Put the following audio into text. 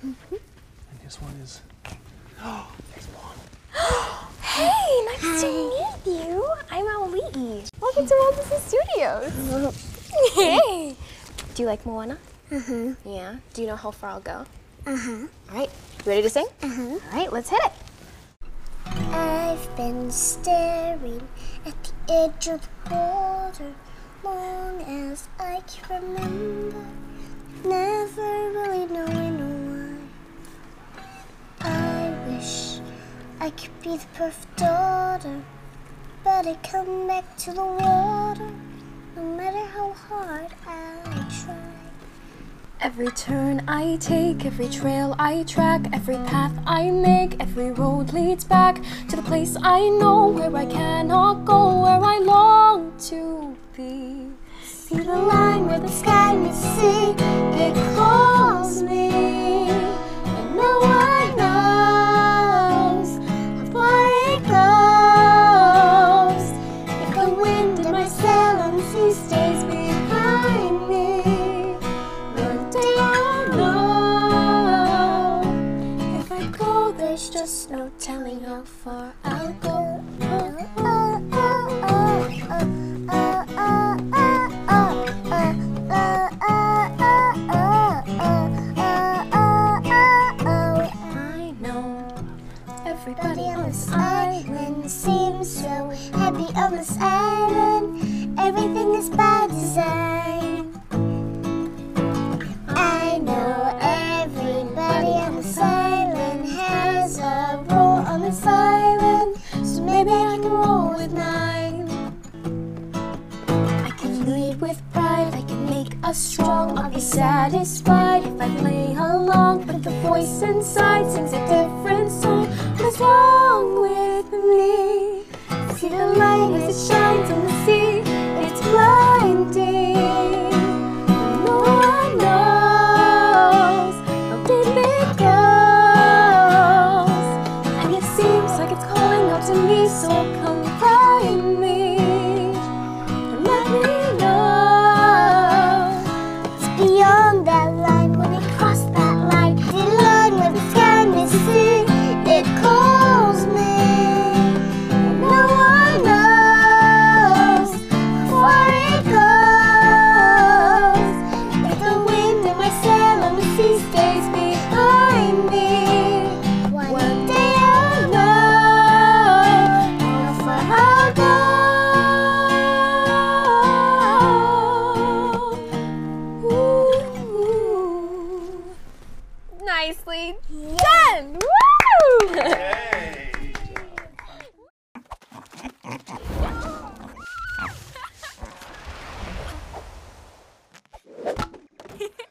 And this one is... Oh, there's Mom. Hey, nice to meet you. I'm Ali'i. Welcome to Walt Disney Studios. Hey. Do you like Moana? Yeah. Do you know how far I'll go? All right. You ready to sing? All right, let's hit it. I've been staring at the edge of the water long as I can remember, never really knowing why. I wish I could be the perfect daughter, but I come back to the water no matter how hard I try. Every turn I take, every trail I track, every path I make, every road leads back to the place I know, where I cannot go, where I long to be. See the line where the sky meets the sea, it calls me, and no one knows how far it goes. If the wind in my sail on the sea stays behind me, one day I'll know. If I go, there's just no telling how far I'll go. Everybody on this island seems so happy on this island. Everything is by design. I know everybody on this island has a role on this island, so maybe I can roll with mine. I can lead with pride, I can make us strong. I'll be satisfied if I play along, but the voice inside sings a different song. What's wrong with me? See the light as it shines on the sea, it's blinding. No one knows how deep it goes, and it seems like it's calling out to me, so come find me and let me know. It's beyond that line, when we cross that line, the line where the sky meets the sea, it calls me, and no one knows how far it goes. If the wind in my sail on the sea stays behind me, one day I'll know how far I'll go. Ooh. Nicely done. Woo! Hey!